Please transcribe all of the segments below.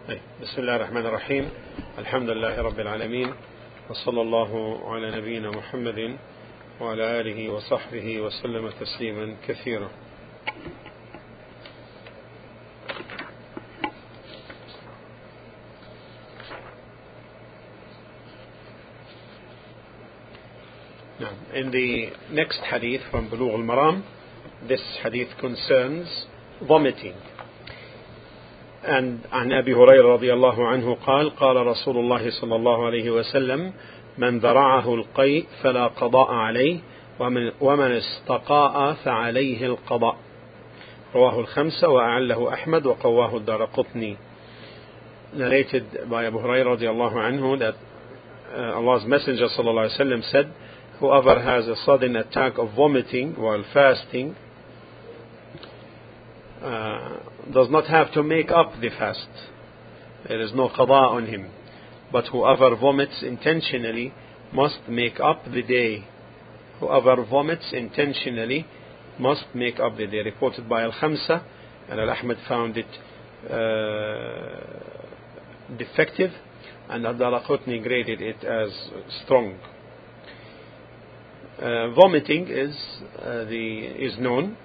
بسم الله الرحمن الرحيم. الحمد لله رب العالمين، وصلى الله على نبينا محمد وعلى آله وصحبه وسلم تسليما كثيرا. In the next hadith from Bulugh al-Maram, this hadith concerns vomiting. And عن أبي هريرة رضي الله عنه قال قال رسول الله صلى الله عليه وسلم من ذرعه القيء فلا قضاء عليه ومن استقاء فعليه القضاء. رواه الخمسة وأعله أحمد وقواه الدارقطني. Narrated by Abu Hurairah رضي الله عنه that Allah's Messenger صلى الله عليه وسلم said, whoever has a sudden attack of vomiting while fasting does not have to make up the fast. There is no qada on him. But whoever vomits intentionally must make up the day. Whoever vomits intentionally must make up the day. Reported by Al-Khamsa, and Al-Ahmad found it defective, and Al-Daraqutni graded it as strong. Vomiting is known.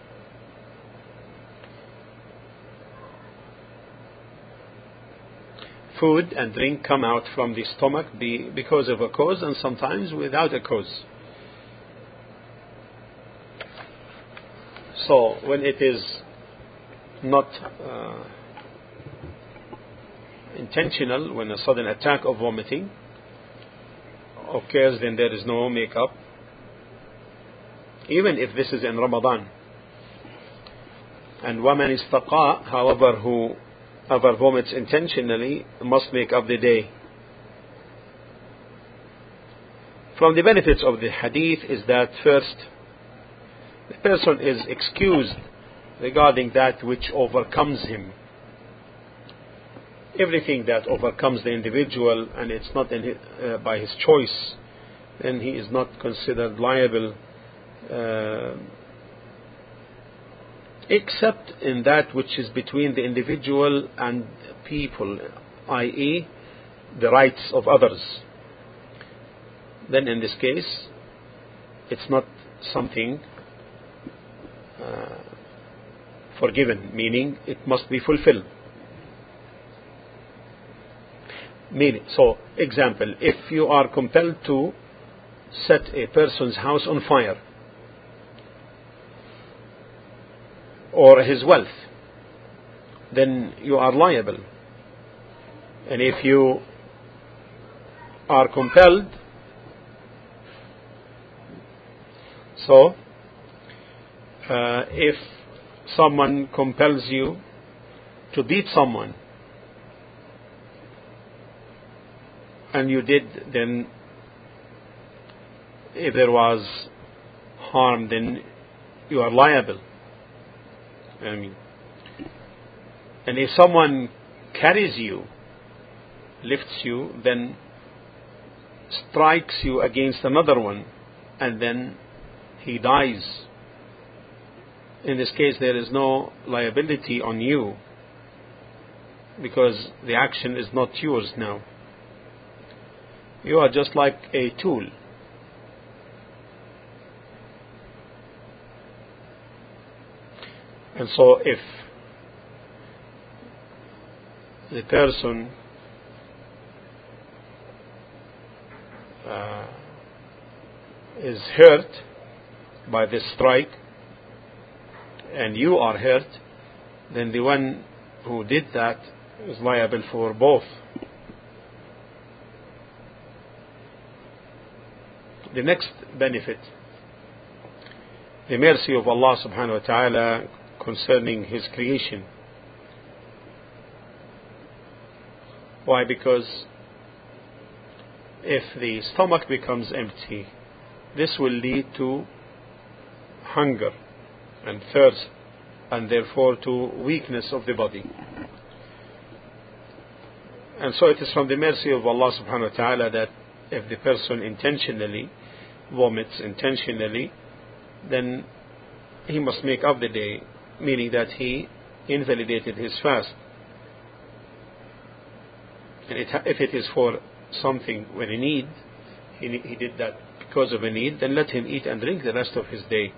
Food and drink come out from the stomach because of a cause, and sometimes without a cause. So when it is not intentional, when a sudden attack of vomiting occurs, then there is no make-up, even if this is in Ramadan. And وَمَنِ اسْتَقَاء, however, whoever vomits intentionally must make up the day. From the benefits of the hadith is that first, the person is excused regarding that which overcomes him. Everything that overcomes the individual and it's not by his choice, then he is not considered liable, except in that which is between the individual and people, i.e. the rights of others. Then in this case, it's not something forgiven, meaning it must be fulfilled. So, example, if you are compelled to set a person's house on fire, or his wealth, then you are liable. And if you are compelled, so if someone compels you to beat someone and you did, then if there was harm, then you are liable. And if someone carries you, lifts you, then strikes you against another one, and then he dies, in this case there is no liability on you, because the action is not yours now. You are just like a tool. And so if the person is hurt by this strike and you are hurt, then the one who did that is liable for both. The next benefit, the mercy of Allah subhanahu wa ta'ala concerning His creation. Why? Because if the stomach becomes empty, this will lead to hunger and thirst, and therefore to weakness of the body. And so it is from the mercy of Allah subhanahu wa ta'ala that if the person intentionally vomits intentionally, then he must make up the day, meaning that he invalidated his fast. And if it is for something when he need, he did that because of a need, then let him eat and drink the rest of his day.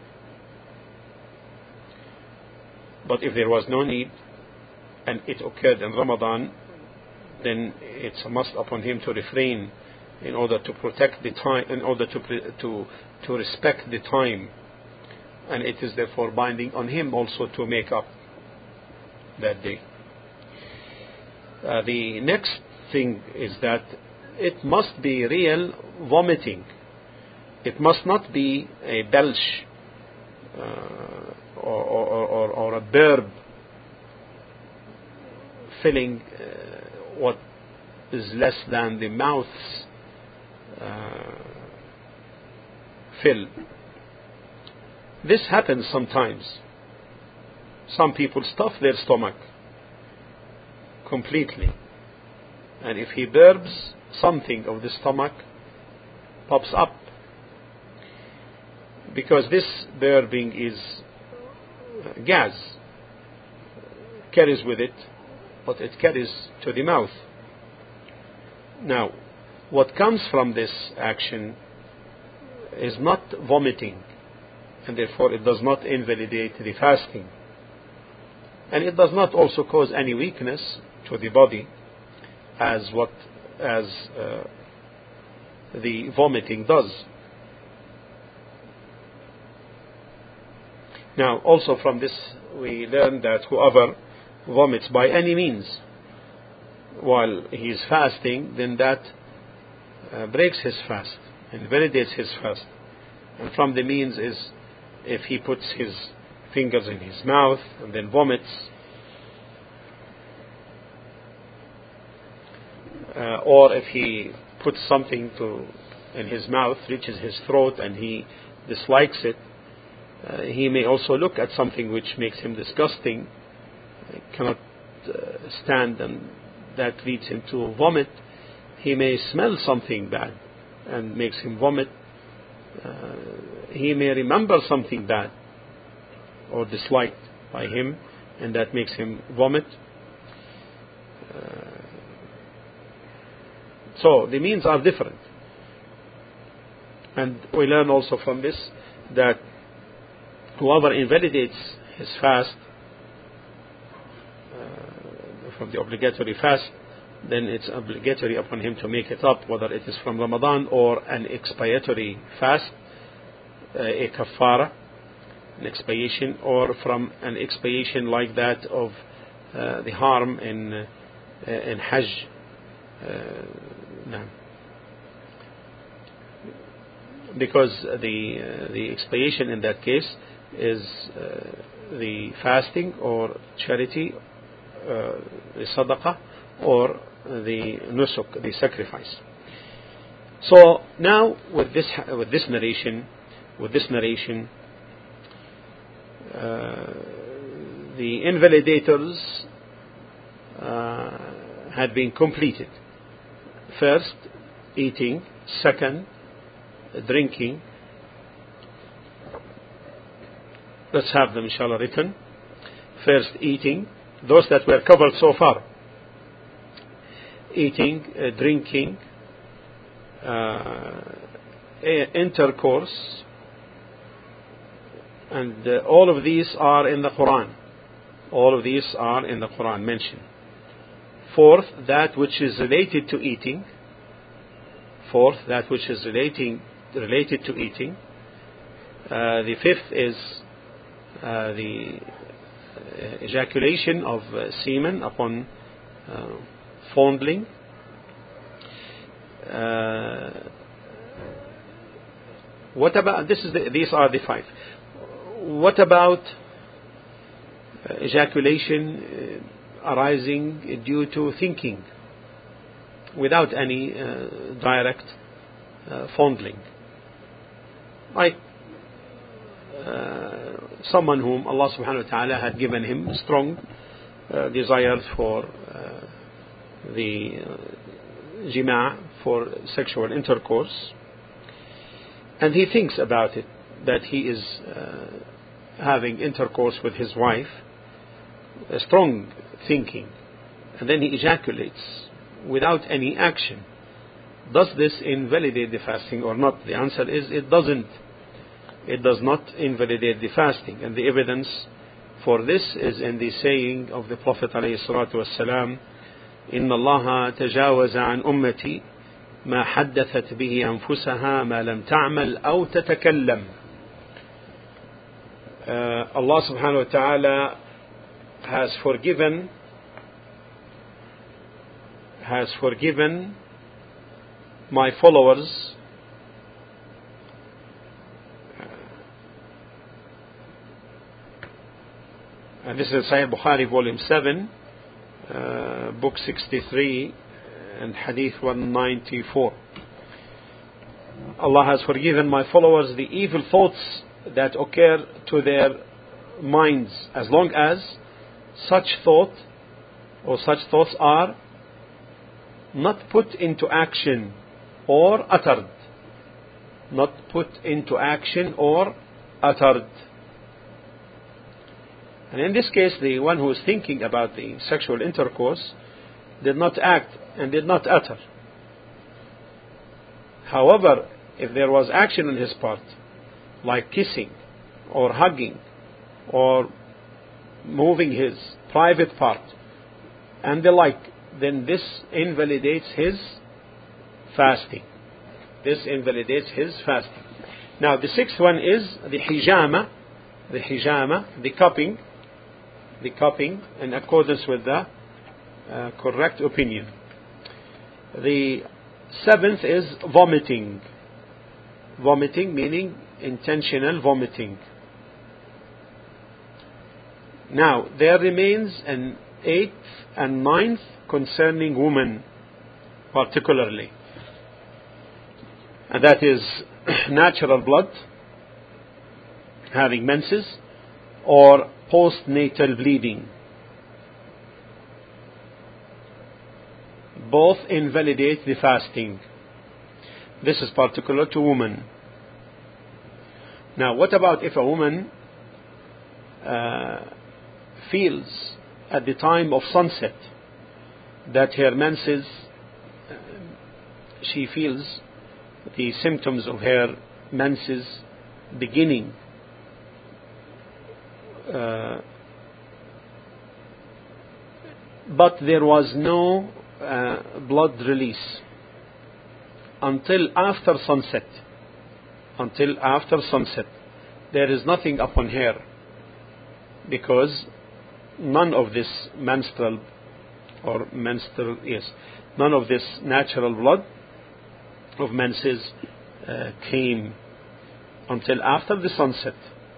But if there was no need and it occurred in Ramadan, then it's a must upon him to refrain in order to protect the time, in order to respect the time, and it is therefore binding on him also to make up that day. The next thing is that it must be real vomiting. It must not be a belch or a burp filling what is less than the mouth's fill. This happens sometimes. Some people stuff their stomach completely, and if he burps, something of the stomach pops up, because this burping is gas, carries with it, but it carries to the mouth. Now, what comes from this action is not vomiting, and therefore it does not invalidate the fasting, and it does not also cause any weakness to the body as the vomiting does. Now, also from this we learn that whoever vomits by any means while he is fasting, then that breaks his fast and validates his fast. And from the means is if he puts his fingers in his mouth and then vomits, or if he puts something in his mouth, reaches his throat, and he dislikes it, he may also look at something which makes him disgusting, cannot stand, and that leads him to vomit. He may smell something bad and makes him vomit. He may remember something bad or disliked by him, and that makes him vomit. So the means are different. And we learn also from this that whoever invalidates his fast from the obligatory fast, then it's obligatory upon him to make it up, whether it is from Ramadan or an expiatory fast, a kafara, an expiation, or from an expiation like that of the harm in Hajj. Because the expiation in that case is the fasting or charity, the sadaqah, or the nusuk, the sacrifice. So now with this narration, the invalidators had been completed. First, eating. Second, drinking. Let's have them, inshallah, written. First, eating. Those that were covered so far. Eating, drinking, intercourse, and all of these are in the Quran. All of these are in the Quran mentioned. Fourth, that which is related to eating. Fourth, that which is related to eating. The fifth is the ejaculation of semen upon fondling. What about these are the five. What about ejaculation arising due to thinking without any direct fondling, like someone whom Allah subhanahu wa ta'ala had given him strong desire for the jima', for sexual intercourse, and he thinks about it, that he is having intercourse with his wife, a strong thinking, and then he ejaculates without any action. Does this invalidate the fasting or not? The answer is it doesn't. It does not invalidate the fasting. And the evidence for this is in the saying of the Prophet ﷺ, إن الله تجاوز عن أمتي ما حدثت به أنفسها ما لم تعمل أو تتكلم. Allah subhanahu wa ta'ala has forgiven my followers and this is Sahih Bukhari volume 7 book 63 and hadith 194. Allah has forgiven my followers the evil thoughts that occur to their minds, as long as such thought or such thoughts are not put into action or uttered. Not put into action or uttered. And in this case, the one who is thinking about the sexual intercourse did not act and did not utter. However, if there was action on his part, like kissing or hugging or moving his private part and the like, then this invalidates his fasting. This invalidates his fasting. Now the sixth one is the hijama, the cupping in accordance with the correct opinion. The seventh is vomiting. Vomiting meaning intentional vomiting. Now there remains an eighth and ninth concerning women particularly, and that is natural blood, having menses, or postnatal bleeding. Both invalidate the fasting. This is particular to women. Now, what about if a woman feels at the time of sunset that her menses, she feels the symptoms of her menses beginning, but there was no blood release until after sunset. There is nothing upon her, because none of this none of this natural blood of menses came until after the sunset.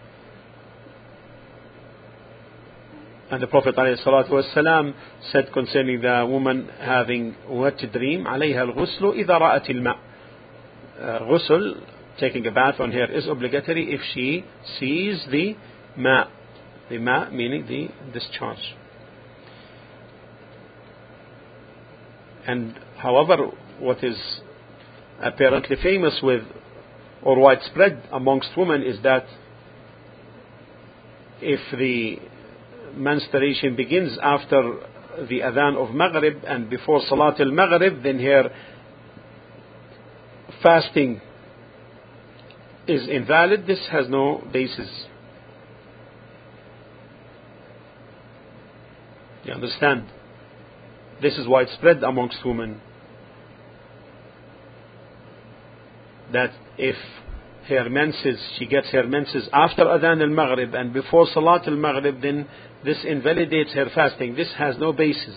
And the Prophet ﷺ said concerning the woman having wet dream, عليها الغسل إذا رأت الماء. Ghusl, taking a bath on her, is obligatory if she sees the ma. The ma meaning the discharge. And however, what is apparently famous with or widespread amongst women is that if the menstruation begins after the adhan of Maghrib and before Salat al-Maghrib, then her fasting is invalid. This has no basis. You understand? This is widespread amongst women, that if her menses, she gets her menses after Adhan al-Maghrib and before Salat al-Maghrib, then this invalidates her fasting. This has no basis.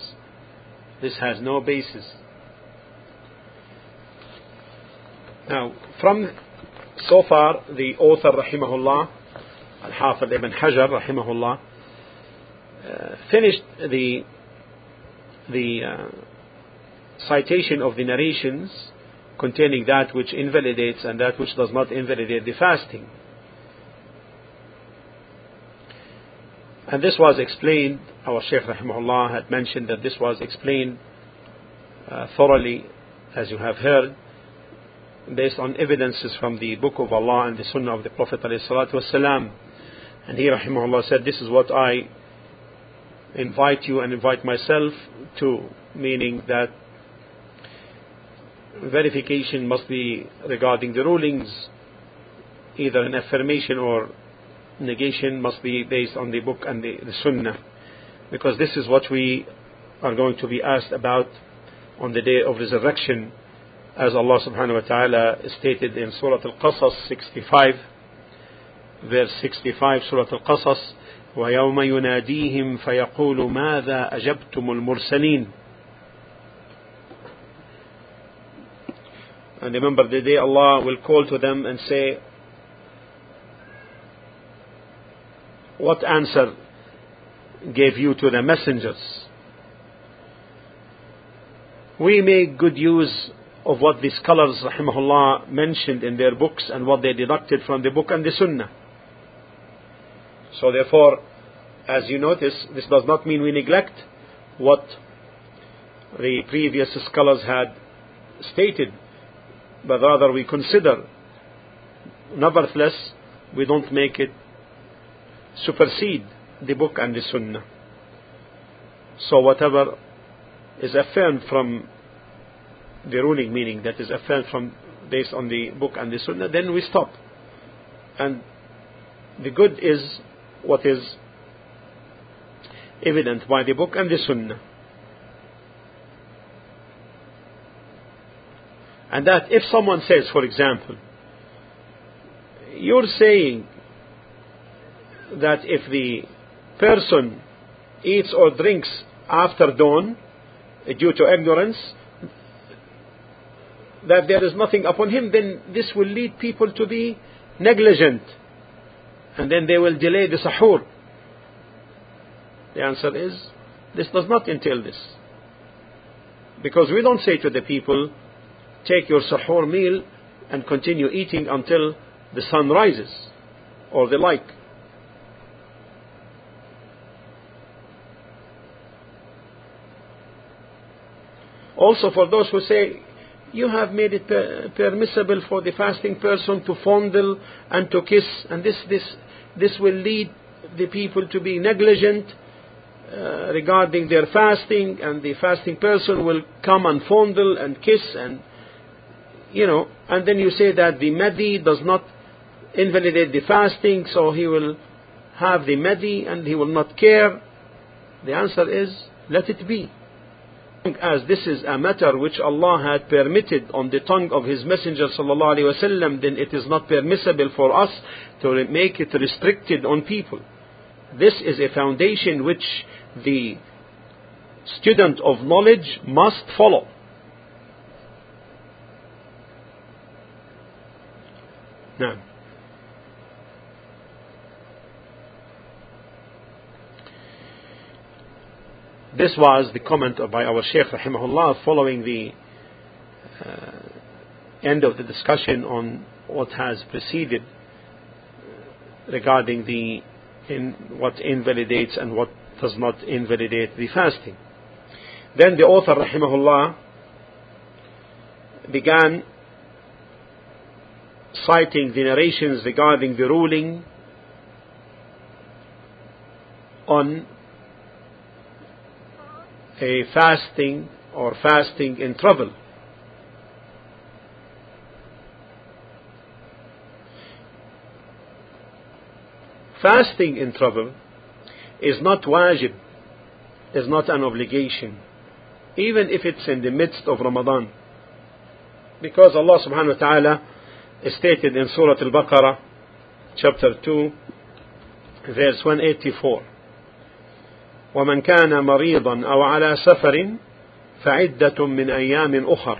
Now, from so far, the author, rahimahullah, Al-Hafidh ibn Hajar, rahimahullah, finished the citation of the narrations containing that which invalidates and that which does not invalidate the fasting. And this was explained, our Shaykh rahimahullah had mentioned that this was explained thoroughly, as you have heard, based on evidences from the Book of Allah and the Sunnah of the Prophet ﷺ. And he rahimahullah said, this is what I invite you and invite myself to, meaning that verification must be regarding the rulings, either an affirmation or negation must be based on the book and the Sunnah, because this is what we are going to be asked about on the day of resurrection, as Allah subhanahu wa ta'ala stated in Surah Al-Qasas 65, verse 65, Surah Al-Qasas, وَيَوْمَ يُنَادِيهِمْ فَيَقُولُ مَاذَا أَجَبْتُمُ الْمُرْسَلِينَ. And remember the day Allah will call to them and say, what answer gave you to the messengers? We make good use of what the scholars rahimahullah mentioned in their books and what they deducted from the book and the Sunnah. So therefore, as you notice, this does not mean we neglect what the previous scholars had stated, but rather we consider. Nevertheless, we don't make it supersede the book and the Sunnah. So whatever is affirmed from the ruling, meaning that is affirmed from based on the book and the Sunnah, then we stop. And the good is what is evident by the book and the Sunnah. And that if someone says, for example, you're saying that if the person eats or drinks after dawn due to ignorance, that there is nothing upon him, then this will lead people to be negligent, and then they will delay the sahur. The answer is, this does not entail this, because we don't say to the people, take your sahur meal and continue eating until the sun rises or the like. Also, for those who say you have made it permissible for the fasting person to fondle and to kiss, and this will lead the people to be negligent regarding their fasting, and the fasting person will come and fondle and kiss, and and then you say that the madi does not invalidate the fasting, so he will have the madi and he will not care. The answer is, let it be. As this is a matter which Allah had permitted on the tongue of His Messenger sallallahu alaihi wasallam, then it is not permissible for us to make it restricted on people. This is a foundation which the student of knowledge must follow. Now, this was the comment by our Shaykh rahimahullah following the end of the discussion on what has preceded regarding what invalidates and what does not invalidate the fasting. Then the author rahimahullah began citing the narrations regarding the ruling on a fasting or fasting in travel. Fasting in travel is not wajib, is not an obligation, even if it's in the midst of Ramadan, because Allah subhanahu wa ta'ala stated in Surah Al-Baqarah chapter 2 verse 184, وَمَنْ كَانَ مَرِيضًا أَوْ عَلَى سَفَرٍ فَعِدَّةٌ مِّنْ أَيَّامٍ أُخَرٍ.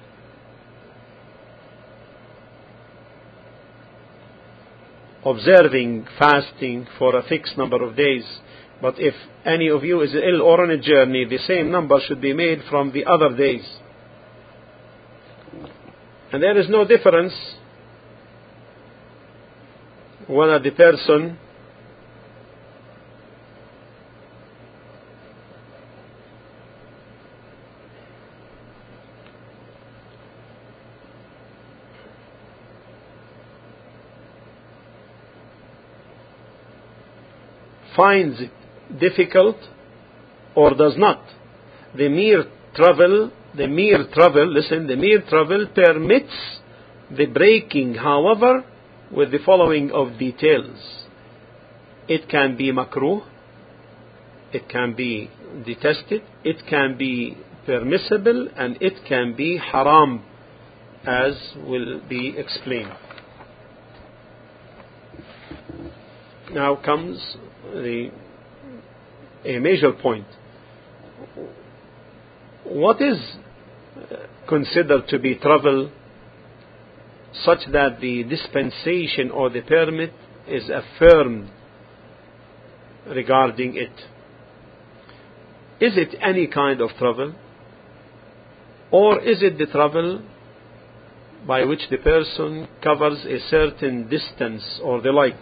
Observing fasting for a fixed number of days, but if any of you is ill or on a journey, the same number should be made from the other days. And there is no difference whether the person finds it difficult or does not. The mere travel the mere travel, listen, the mere travel permits the breaking, however, with the following of details. It can be makruh, it can be detested, it can be permissible, and it can be haram, as will be explained. Now comes a major point. What is considered to be travel such that the dispensation or the permit is affirmed regarding it? Is it any kind of travel, or is it the travel by which the person covers a certain distance or the like?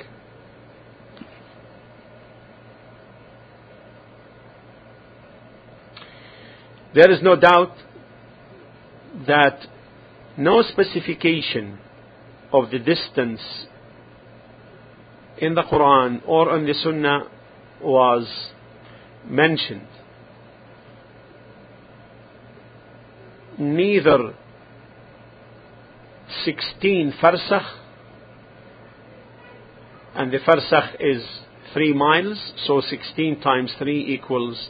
There is no doubt that no specification of the distance in the Quran or in the Sunnah was mentioned. Neither 16 farsakh, and the farsakh is 3 miles, so 16 times 3 equals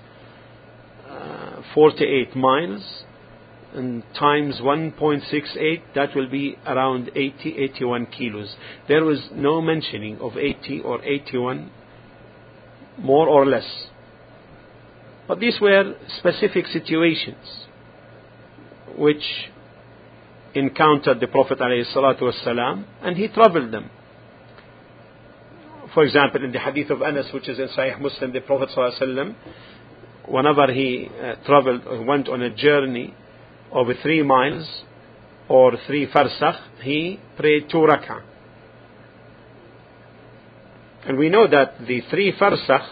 48 miles, and times 1.68, that will be around 81 kilos. There was no mentioning of 80 or 81, more or less. But these were specific situations which encountered the Prophet ﷺ, and he traveled them. For example, in the hadith of Anas, which is in Sahih Muslim, the Prophet ﷺ, whenever he went on a journey over 3 miles or 3 farsakh, he prayed 2 rak'ah. And we know that the 3 farsakh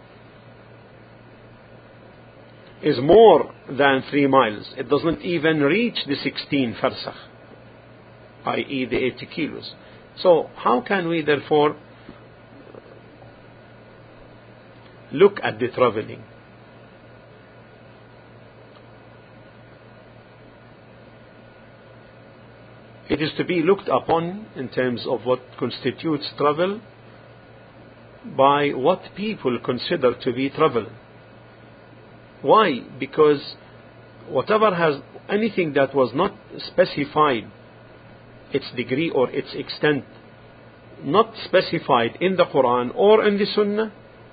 is more than 3 miles. It does not even reach the 16 farsakh, i.e. the 80 kilos. So how can we therefore look at the traveling? It is to be looked upon in terms of what constitutes travel by what people consider to be travel. Why? Because whatever has anything that was not specified, its degree or its extent, not specified in the Quran or in the Sunnah,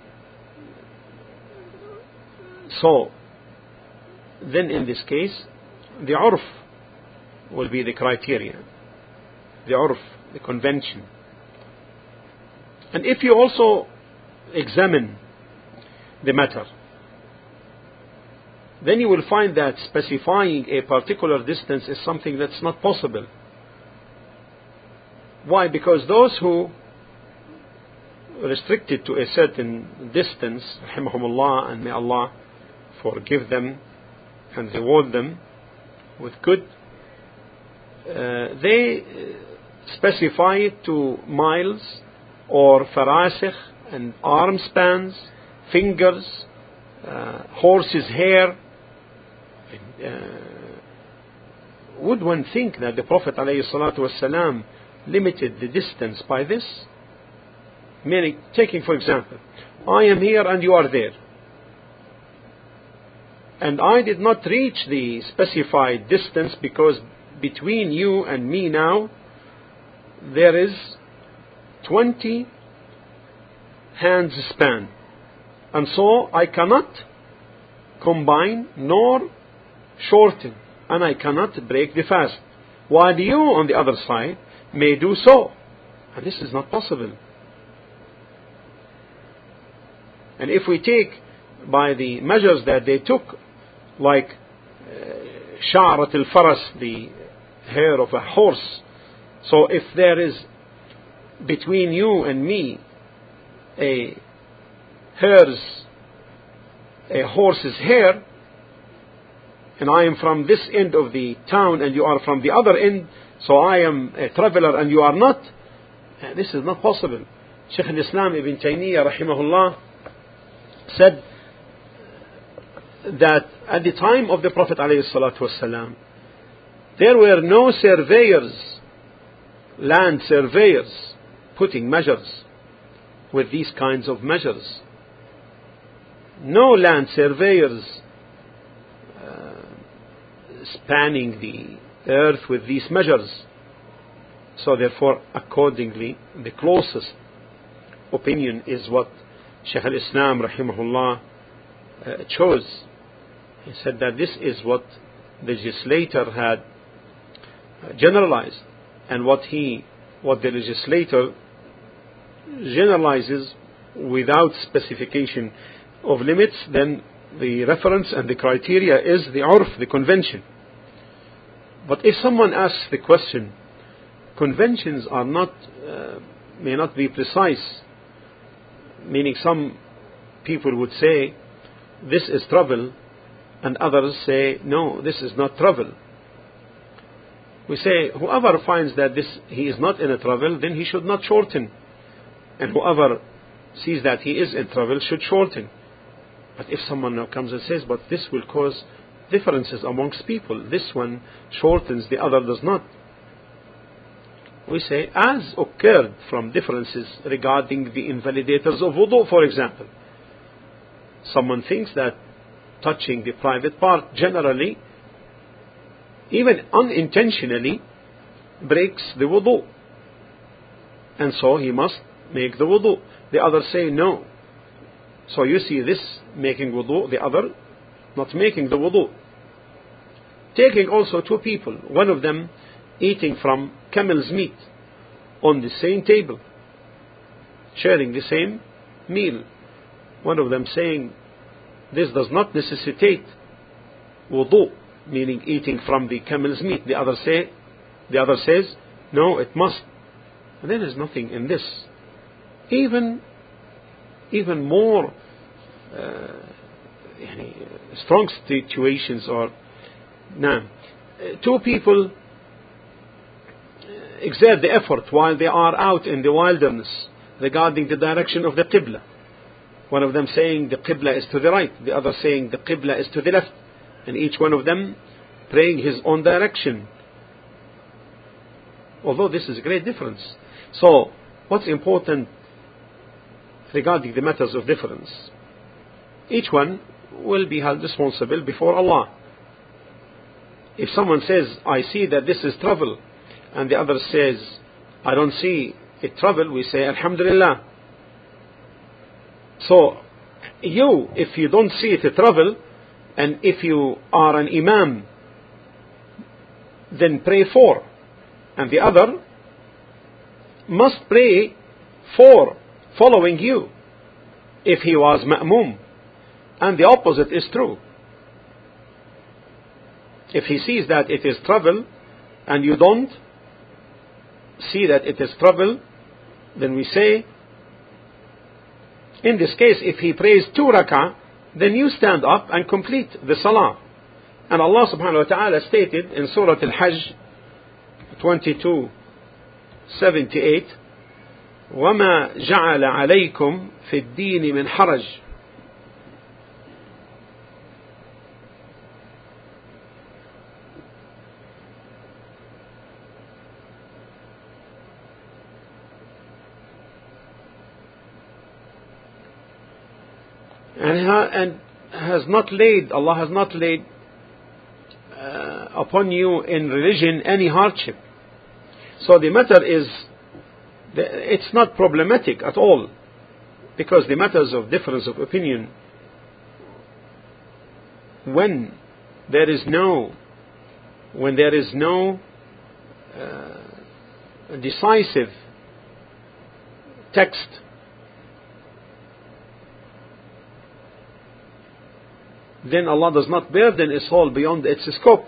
so then in this case the urf will be the criteria, the urf, the convention. And if you also examine the matter, then you will find that specifying a particular distance is something that's not possible. Why? Because those who restricted to a certain distance, rahimahumullah, and may Allah forgive them and reward them with good, they specify it to miles or farasikh and arm spans, fingers, horse's hair. Would one think that the Prophet ﷺ limited the distance by this? Meaning, taking for example, I am here and you are there, and I did not reach the specified distance because between you and me now there is 20 hands span, and so I cannot combine nor shorten, and I cannot break the fast, while you on the other side may do so. And this is not possible. And if we take by the measures that they took, like sha'rat al-faras, the hair of a horse, so if there is between you and me a horse's hair, and I am from this end of the town and you are from the other end, so I am a traveler and you are not, this is not possible. Shaykh al-Islam Ibn Taymiyyah rahimahullah said that at the time of the Prophet ﷺ, there were no surveyors, land surveyors, putting measures with these kinds of measures. No land surveyors spanning the earth with these measures. So therefore, accordingly, the closest opinion is what Shaykh al-Islam rahimahullah chose. He said that this is what the legislator had generalized, and what the legislator generalizes without specification of limits, then the reference and the criteria is the urf, the convention. But if someone asks the question, conventions are may not be precise, meaning some people would say this is trouble, and others say no, this is not trouble. We say whoever finds that he is not in a trouble, then he should not shorten, and whoever sees that he is in trouble should shorten. But if someone now comes and says, but this will cause differences amongst people, this one shortens, the other does not, we say, as occurred from differences regarding the invalidators of wudu, for example. Someone thinks that touching the private part generally, even unintentionally, breaks the wudu, and so he must make the wudu. The others say no. So you see this making wudu, the other not making the wudu. Taking also two people, one of them eating from camel's meat on the same table, sharing the same meal. One of them saying this does not necessitate wudu, meaning eating from the camel's meat. The other says no, it must. And there is nothing in this. Even more strong situations are now. Two people exert the effort while they are out in the wilderness regarding the direction of the Qibla. One of them saying the Qibla is to the right, the other saying the Qibla is to the left, and each one of them praying his own direction. Although this is a great difference. So what's important regarding the matters of difference? Each one will be held responsible before Allah. If someone says, I see that this is trouble, and the other says, I don't see it trouble, we say, Alhamdulillah. So, if you don't see it a trouble, and if you are an imam, then pray for. And the other must pray for following you, if he was ma'mum. And the opposite is true. If he sees that it is trouble, and you don't see that it is trouble, then we say, in this case, if he prays 2 rak'ah, then you stand up and complete the salah. And Allah subhanahu wa ta'ala stated in Surah Al-Hajj 22:78, وَمَا جَعَلَ عَلَيْكُمْ فِي الدِّينِ مِنْ حَرَجٍ. And Allah has not laid upon you in religion any hardship. So the matter is, it's not problematic at all, because the matters of difference of opinion, when there is no decisive text, then Allah does not burden His soul beyond its scope.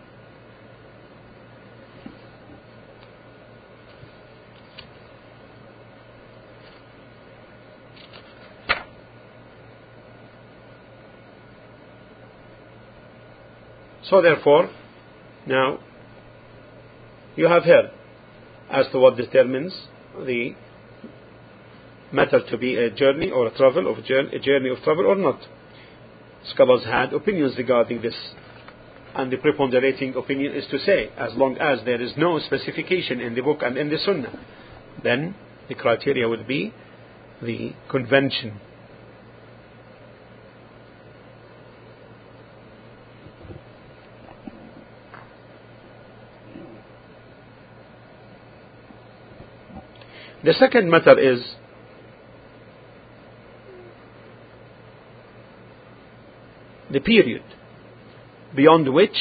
So therefore, now you have heard as to what determines the matter to be a journey or a journey of travel or not. scholars had opinions regarding this. And the preponderating opinion is to say, as long as there is no specification in the book and in the Sunnah, then the criteria would be the convention. The second matter is the period beyond which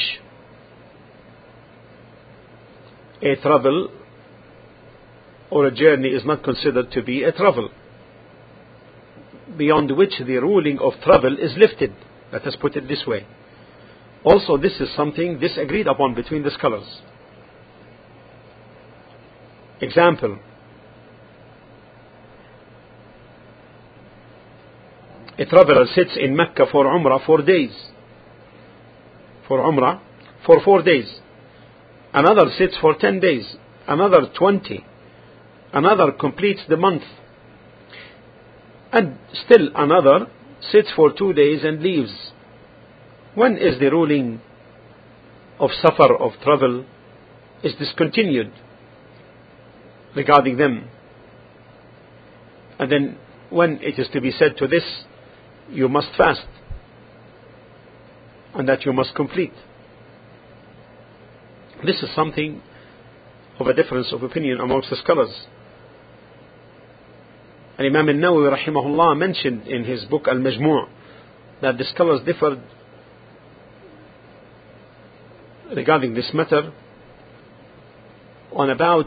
a travel or a journey is not considered to be a travel, beyond which the ruling of travel is lifted. Let us put it this way. Also, this is something disagreed upon between the scholars. Example: a traveler sits in Mecca for Umrah 4 days. For Umrah for 4 days. Another sits for 10 days. Another 20. Another completes the month. And still another sits for 2 days and leaves. When is the ruling of safar, of travel, is discontinued regarding them? And then when it is to be said to this, you must fast, and that you must complete. This is something of a difference of opinion amongst the scholars. And Imam al-Nawawi rahimahullah mentioned in his book Al-Majmu' that the scholars differed regarding this matter on about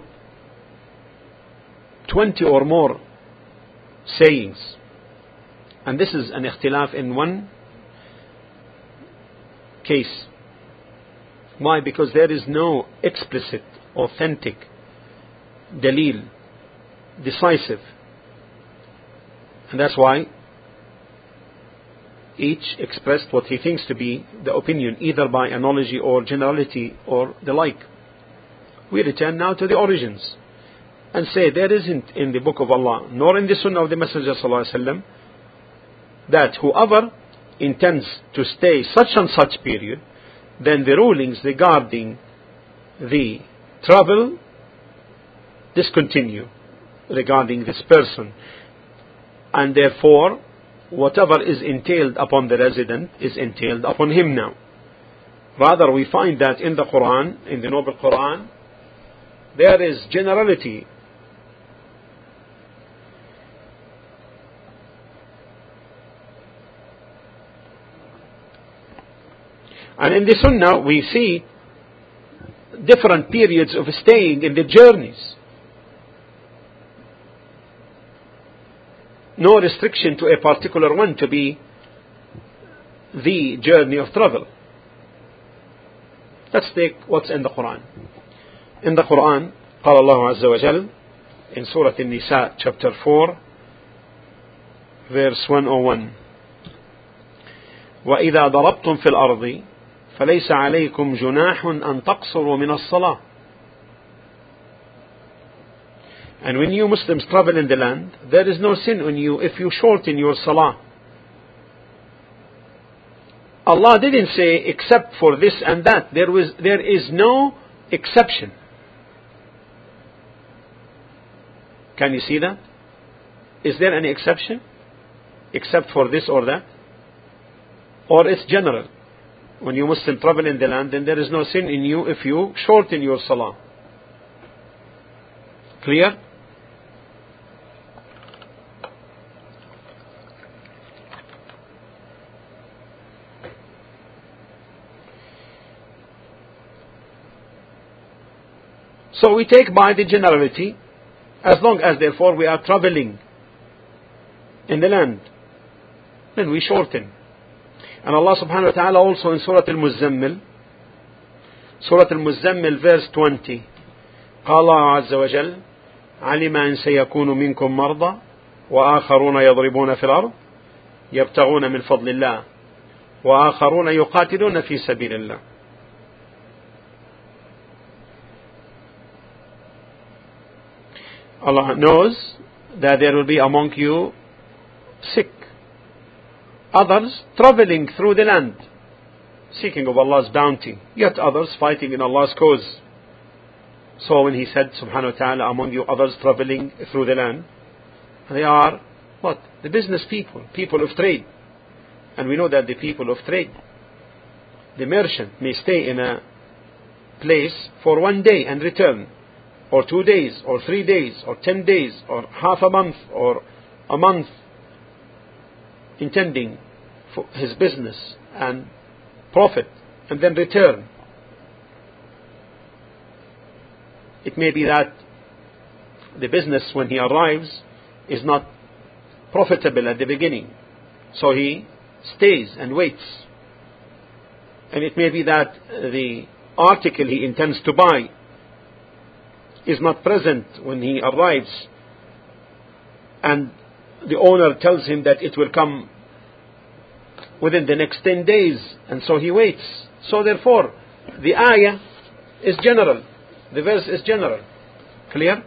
20 or more sayings. And this is an ikhtilaf in one case. Why? Because there is no explicit, authentic, dalil, decisive. And that's why each expressed what he thinks to be the opinion, either by analogy or generality or the like. We return now to the origins and say there isn't in the book of Allah nor in the Sunnah of the Messenger sallallahu alaihi wasallam that whoever intends to stay such and such period, then the rulings regarding the travel discontinue regarding this person, and therefore whatever is entailed upon the resident is entailed upon him now. Rather, we find that in the Quran, in the Noble Quran, there is generality. And in the Sunnah we see different periods of staying in the journeys. No restriction to a particular one to be the journey of travel. Let's take what's in the Quran. In the Quran, قال الله عز وجل in Surah An-Nisa, chapter 4, verse 101. وَإِذَا ضَرَبْتُمْ فِي الْأَرْضِ فَلَيْسَ عَلَيْكُمْ جُنَاحٌ أَن تَقْصُرُوا مِنَ الصَّلَاةِ. And when you Muslims travel in the land, there is no sin on you if you shorten your salah. Allah didn't say except for this and that. There is no exception. Can you see that? Is there any exception except for this or that? Or it's general? When you Muslim travel in the land, then there is no sin in you if you shorten your salah. Clear? So we take by the generality, as long as therefore we are traveling in the land, then we shorten. And Allah subhanahu wa ta'ala also in Surah Al-Muzzammil, verse 20, قال الله عز وجل علم أن سيكون منكم مرضى وآخرون يضربون في الأرض يبتغون من فضل الله وآخرون يقاتلون في سبيل الله. Allah knows that there will be among you sick. others traveling through the land, seeking of Allah's bounty, yet others fighting in Allah's cause. So when He said, subhanahu wa ta'ala, among you others traveling through the land, they are what? The business people, people of trade. And we know that the people of trade, the merchant may stay in a place for 1 day and return, or 2 days, or 3 days, or 10 days, or half a month, or a month, intending for his business and profit, and then return. It may be that the business, when he arrives, is not profitable at the beginning, so he stays and waits. And it may be that the article he intends to buy is not present when he arrives, and the owner tells him that it will come within the next 10 days, and so he waits. So therefore, the ayah is general, the verse is general. Clear?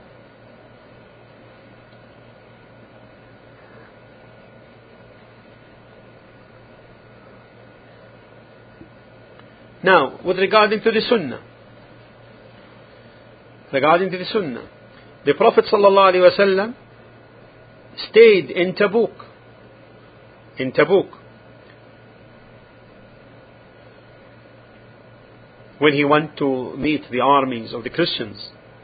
Now, with regarding to the Sunnah, the Prophet ﷺ stayed in Tabuk. When he went to meet the armies of the Christians,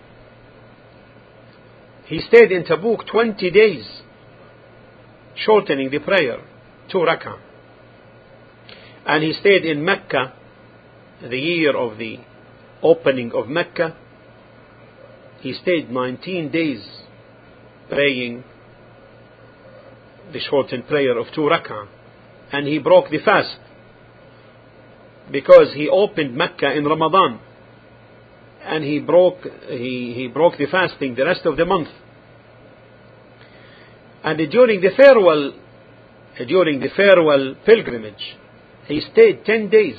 he stayed in Tabuk 20 days, shortening the prayer, 2 rak'ah. And he stayed in Mecca, the year of the opening of Mecca. He stayed 19 days praying the shortened prayer of 2 rak'ah, and he broke the fast because he opened Mecca in Ramadan, and he broke the fasting the rest of the month. And during the farewell pilgrimage, he stayed 10 days.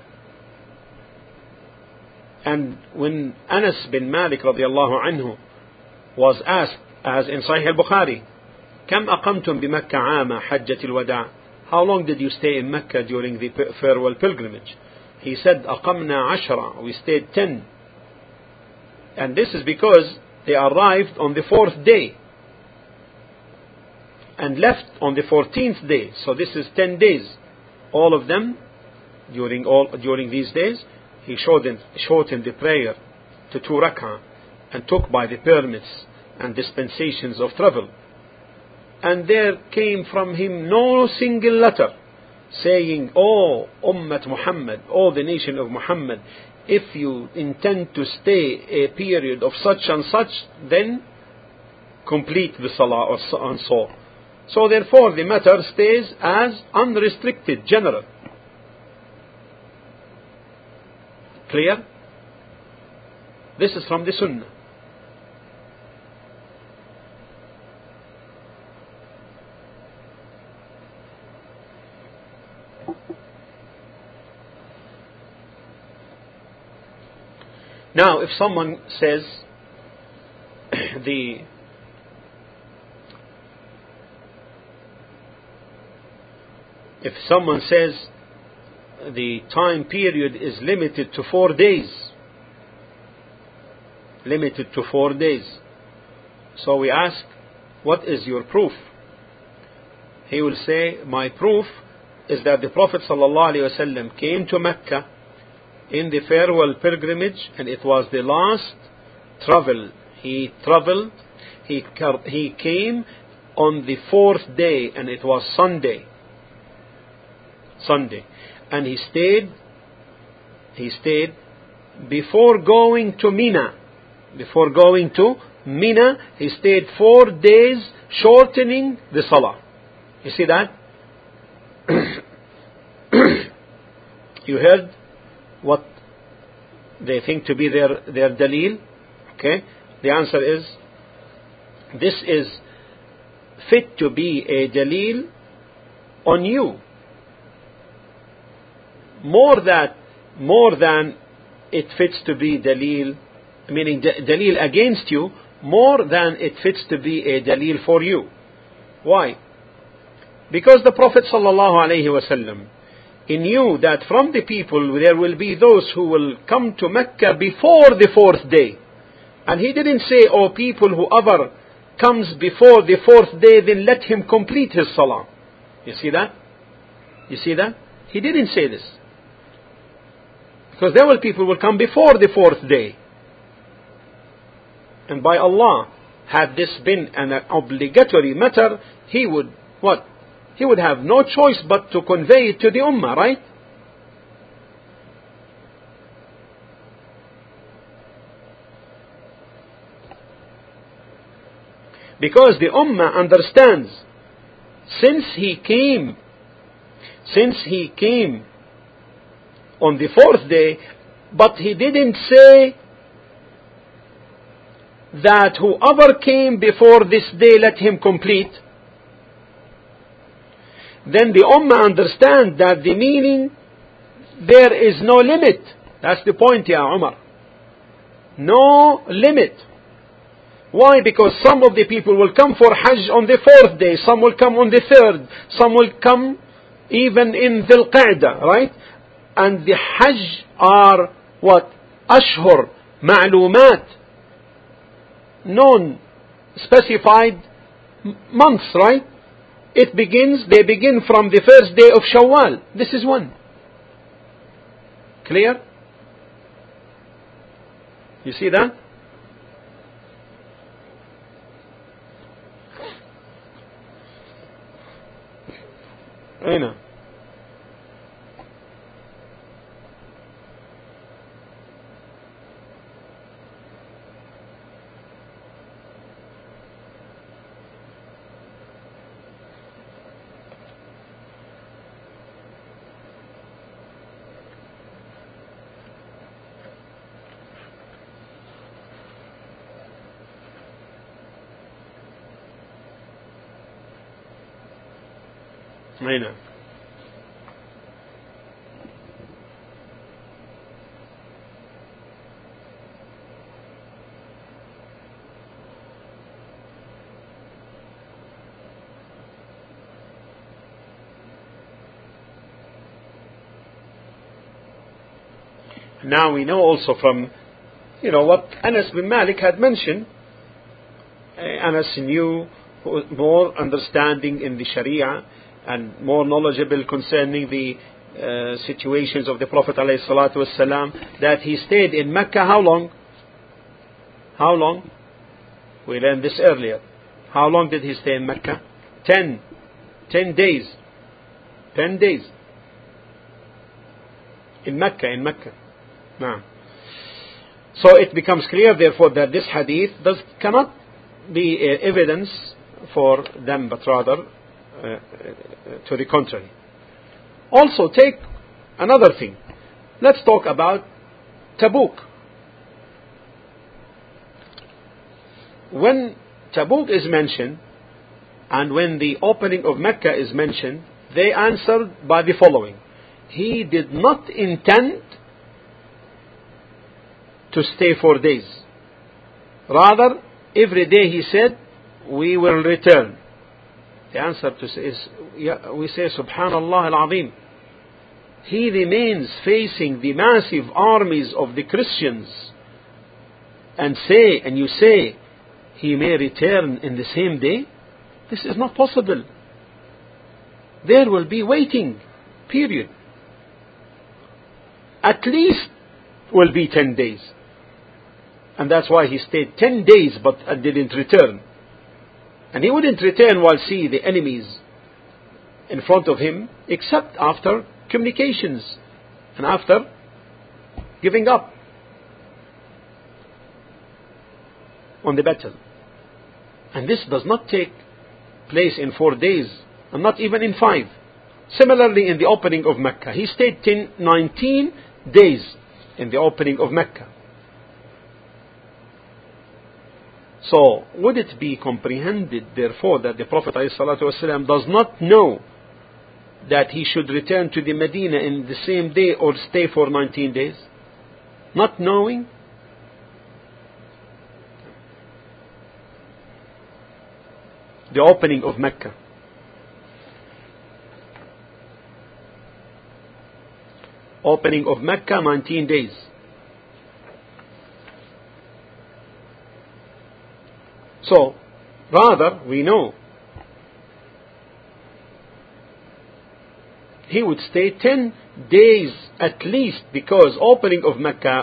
And when Anas bin Malik radiallahu anhu was asked, as in Sahih al-Bukhari, كم أقمتم بمكة عام حجة الوداع, how long did you stay in Mecca during the farewell pilgrimage? He said, أقمنا 10, we stayed 10. And this is because they arrived on the 4th day and left on the 14th day. So this is 10 days. All of them, during these days, he shortened the prayer to 2 rak'ah and took by the permits and dispensations of travel. And there came from him no single letter saying, "Oh Ummat Muhammad, oh the nation of Muhammad, if you intend to stay a period of such and such, then complete the salah," or so and so. So therefore the matter stays as unrestricted, general. Clear? This is from the Sunnah. Now, if someone says the time period is limited to 4 days, so we ask, what is your proof? He will say, my proof is that the Prophet ﷺ came to Mecca in the farewell pilgrimage, and it was the last travel. He traveled, he came on the 4th day, and it was Sunday, and he stayed before going to Mina. He stayed 4 days, shortening the salah. You see that? You heard what they think to be their dalil? Okay? The answer is, this is fit to be a dalil on you, more than it fits to be dalil, meaning dalil against you, more than it fits to be a dalil for you. Why? Because the Prophet ﷺ, he knew that from the people there will be those who will come to Mecca before the 4th day. And he didn't say, oh people, whoever comes before the 4th day, then let him complete his salah. You see that? You see that? He didn't say this. Because there will people will come before the 4th day. And by Allah, had this been an obligatory matter, he would, what? He would have no choice but to convey it to the Ummah, right? Because the Ummah understands, since he came on the 4th day, but he didn't say that whoever came before this day, let him complete. Then the Ummah understand that the meaning, there is no limit. That's the point, Ya Umar. No limit. Why? Because some of the people will come for Hajj on the 4th day, some will come on the 3rd, some will come even in Dhul Qa'dah, right? And the Hajj are what? Ashhur, ma'lumat, known, specified months, right? They begin from the 1st day of Shawwal. This is one. Clear? You see that? I know. I know. Now we know also from, what Anas bin Malik had mentioned. Anas knew, more understanding in the Sharia and more knowledgeable concerning the situations of the Prophet ﷺ, that he stayed in Mecca how long? How long? We learned this earlier. How long did he stay in Mecca? 10 days. 10 days. In Mecca. Now, so it becomes clear therefore that this hadith cannot be evidence for them, but rather to the contrary. Also take another thing. Let's talk about Tabuk. When Tabuk is mentioned and when the opening of Mecca is mentioned, they answered by the following: he did not intend to stay 4 days. Rather, every day he said, we will return. The answer is, we say, Subhanallah al-Azim. He remains facing the massive armies of the Christians, and you say, he may return in the same day? This is not possible. There will be waiting period. At least will be 10 days. And that's why he stayed 10 days but didn't return. And he wouldn't return while see the enemies in front of him, except after communications and after giving up on the battle. And this does not take place in 4 days, and not even in 5. Similarly, in the opening of Mecca, he stayed 19 days in the opening of Mecca. So, would it be comprehended, therefore, that the Prophet ﷺ does not know that he should return to the Medina in the same day or stay for 19 days? Not knowing? The opening of Mecca. Opening of Mecca, 19 days. So, rather, we know he would stay 10 days at least, because opening of Mecca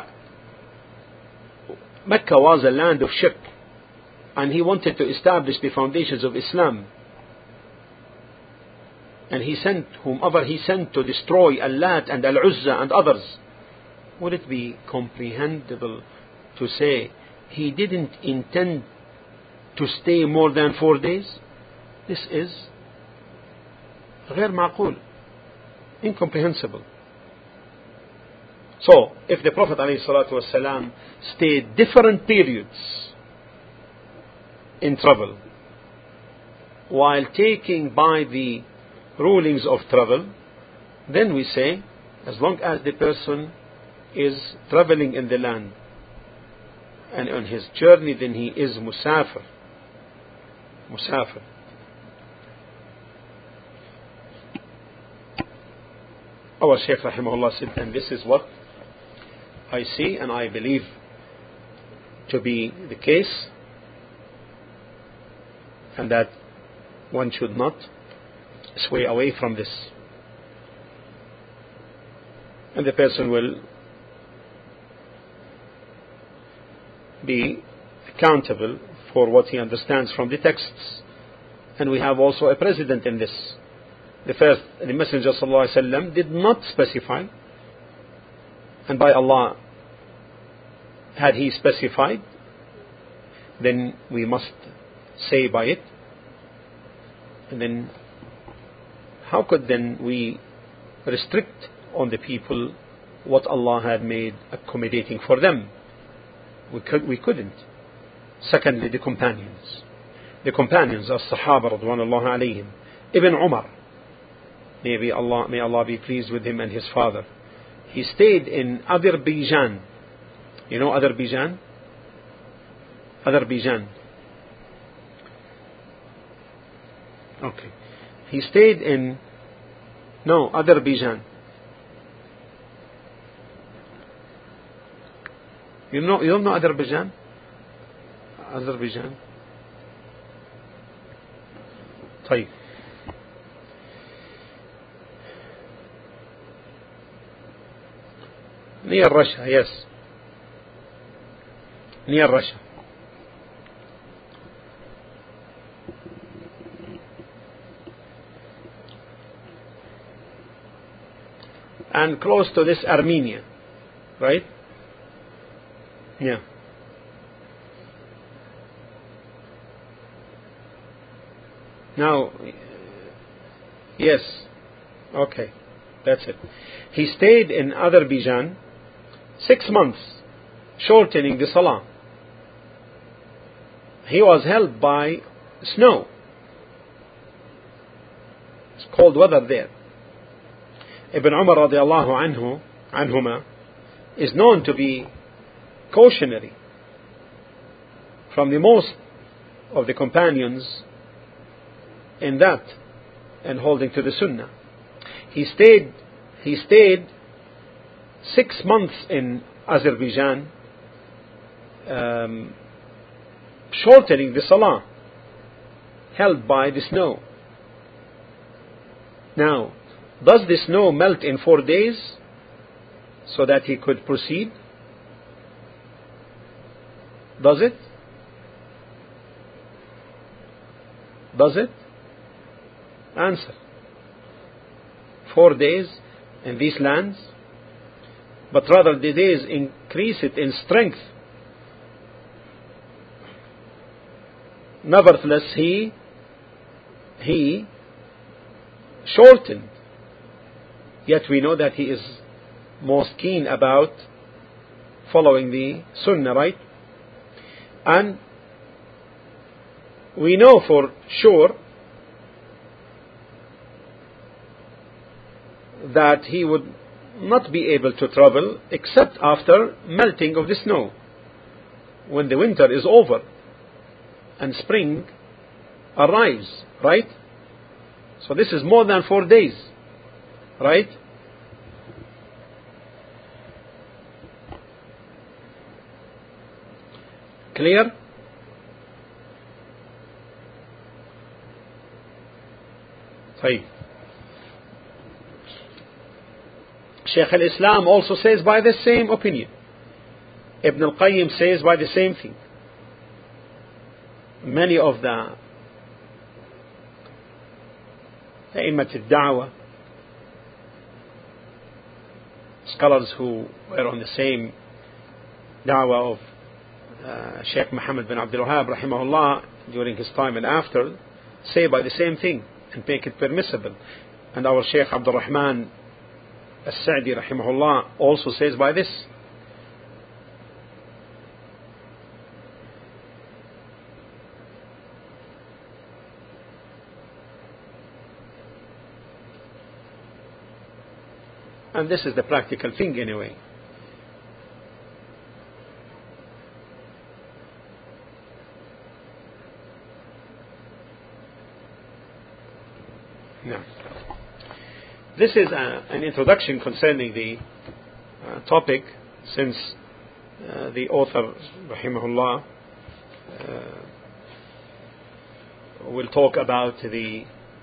was a land of shirk, and he wanted to establish the foundations of Islam. And he sent whomever he sent to destroy Al-Lat and Al-Uzza and others. Would it be comprehensible to say he didn't intend to stay more than 4 days? This is غير معقول, incomprehensible. So, if the Prophet ﷺ stayed different periods in travel, while taking by the rulings of travel, then we say, as long as the person is traveling in the land and on his journey, then he is musafir. Our Shaykh rahimahullah said, and this is what I see and I believe to be the case, and that one should not sway away from this, and the person will be accountable for what he understands from the texts. And we have also a precedent in this. The Messenger ﷺ did not specify, and by Allah, had he specified, then we must say by it. And then how could then we restrict on the people what Allah had made accommodating for them? We couldn't. Secondly, the companions, as-Sahaba radwanullah alayhim. Ibn Umar, may Allah be pleased with him and his father, he stayed in Azerbaijan. You know Azerbaijan? Okay. He stayed in Azerbaijan. You don't know Azerbaijan? طيب. Near Russia, yes. Near Russia. And close to this Armenia, right? Yeah. Now, yes, okay, that's it. He stayed in Azerbaijan 6 months, shortening the Salah. He was held by snow. It's cold weather there. Ibn Umar radiallahu anhuma is known to be cautionary from the most of the companions in that and holding to the Sunnah. He stayed 6 months in Azerbaijan, shortening the Salah, held by the snow. Now, does the snow melt in 4 days so that he could proceed? Does it? Answer. 4 days in these lands, but rather the days increase it in strength. Nevertheless, he shortened. Yet we know that he is most keen about following the Sunnah, right? And we know for sure that he would not be able to travel except after melting of the snow, when the winter is over and spring arrives, right? So this is more than 4 days, right? Clear? طيب. Shaykh al-Islam also says by the same opinion. Ibn al-Qayyim says by the same thing. Many of the A'immat al-Da'wah, scholars who were on the same da'wah of Shaykh Muhammad bin Abdul Wahhab rahimahullah during his time and after, say by the same thing and make it permissible. And our Shaykh Abdul Rahman As-Sa'di rahimahullah also says by this. And this is the practical thing anyway. Now, this is an introduction concerning the topic, since the author, rahimahullah, will talk about the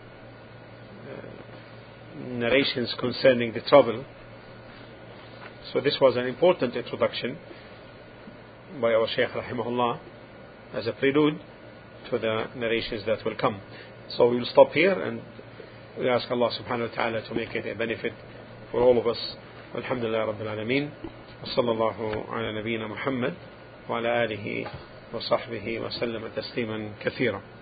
narrations concerning the trouble. So this was an important introduction by our Shaykh rahimahullah as a prelude to the narrations that will come. So we will stop here, and we ask Allah subhanahu wa ta'ala to make it a benefit for all of us. Alhamdulillah Rabbil Alameen. Wa sallallahu ala nabiyyina Muhammad wa ala alihi wa sahbihi wa sallam tasliman kathira.